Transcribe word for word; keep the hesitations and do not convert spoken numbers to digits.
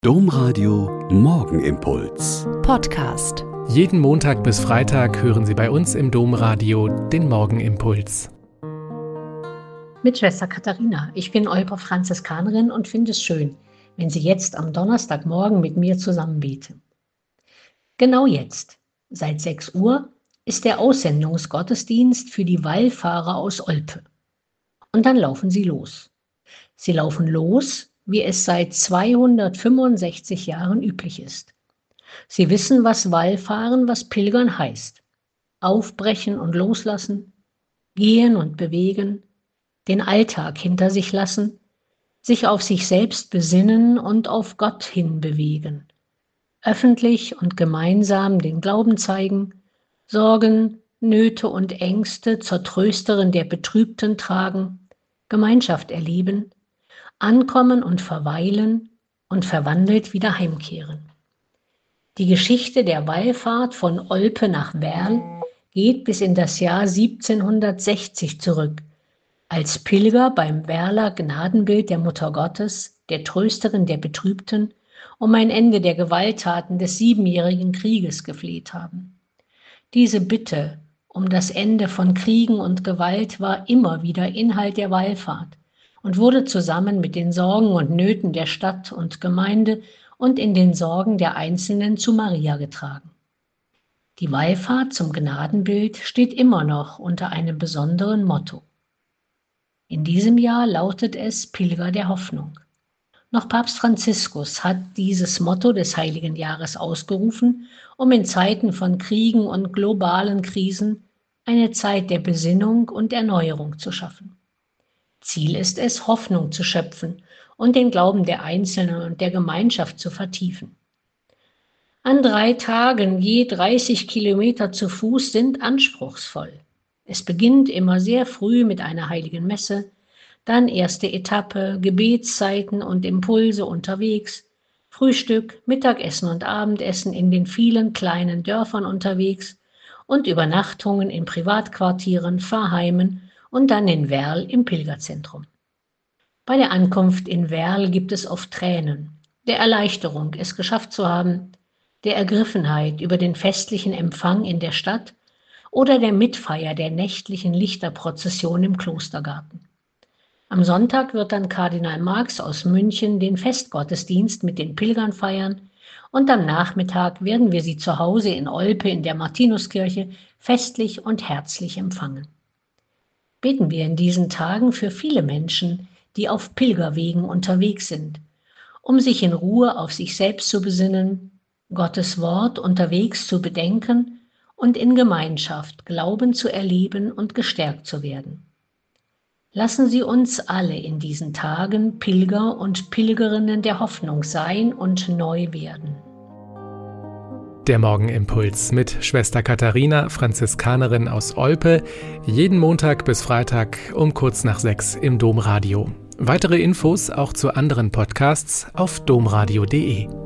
Domradio Morgenimpuls. Podcast. Jeden Montag bis Freitag hören Sie bei uns im Domradio den Morgenimpuls. Mit Schwester Katharina. Ich bin Olper Franziskanerin und finde es schön, wenn Sie jetzt am Donnerstagmorgen mit mir zusammen beten. Genau jetzt, seit sechs Uhr, ist der Aussendungsgottesdienst für die Wallfahrer aus Olpe. Und dann laufen sie los. Sie laufen los, wie es seit zweihundertfünfundsechzig Jahren üblich ist. Sie wissen, was Wallfahren, was Pilgern heißt. Aufbrechen und loslassen, gehen und bewegen, den Alltag hinter sich lassen, sich auf sich selbst besinnen und auf Gott hin bewegen. Öffentlich und gemeinsam den Glauben zeigen, Sorgen, Nöte und Ängste zur Trösterin der Betrübten tragen, Gemeinschaft erleben, ankommen und verweilen und verwandelt wieder heimkehren. Die Geschichte der Wallfahrt von Olpe nach Werl geht bis in das Jahr siebzehnhundertsechzig zurück, als Pilger beim Werler Gnadenbild der Mutter Gottes, der Trösterin der Betrübten, um ein Ende der Gewalttaten des Siebenjährigen Krieges gefleht haben. Diese Bitte um das Ende von Kriegen und Gewalt war immer wieder Inhalt der Wallfahrt und wurde zusammen mit den Sorgen und Nöten der Stadt und Gemeinde und in den Sorgen der Einzelnen zu Maria getragen. Die Wallfahrt zum Gnadenbild steht immer noch unter einem besonderen Motto. In diesem Jahr lautet es Pilger der Hoffnung. Noch Papst Franziskus hat dieses Motto des Heiligen Jahres ausgerufen, um in Zeiten von Kriegen und globalen Krisen eine Zeit der Besinnung und Erneuerung zu schaffen. Ziel ist es, Hoffnung zu schöpfen und den Glauben der Einzelnen und der Gemeinschaft zu vertiefen. An drei Tagen je dreißig Kilometer zu Fuß sind anspruchsvoll. Es beginnt immer sehr früh mit einer heiligen Messe, dann erste Etappe, Gebetszeiten und Impulse unterwegs, Frühstück, Mittagessen und Abendessen in den vielen kleinen Dörfern unterwegs und Übernachtungen in Privatquartieren, Pfarrheimen und dann in Werl im Pilgerzentrum. Bei der Ankunft in Werl gibt es oft Tränen, der Erleichterung, es geschafft zu haben, der Ergriffenheit über den festlichen Empfang in der Stadt oder der Mitfeier der nächtlichen Lichterprozession im Klostergarten. Am Sonntag wird dann Kardinal Marx aus München den Festgottesdienst mit den Pilgern feiern und am Nachmittag werden wir sie zu Hause in Olpe in der Martinuskirche festlich und herzlich empfangen. Beten wir in diesen Tagen für viele Menschen, die auf Pilgerwegen unterwegs sind, um sich in Ruhe auf sich selbst zu besinnen, Gottes Wort unterwegs zu bedenken und in Gemeinschaft Glauben zu erleben und gestärkt zu werden. Lassen Sie uns alle in diesen Tagen Pilger und Pilgerinnen der Hoffnung sein und neu werden. Der Morgenimpuls mit Schwester Katharina, Franziskanerin aus Olpe, jeden Montag bis Freitag um kurz nach sechs im Domradio. Weitere Infos auch zu anderen Podcasts auf domradio punkt de.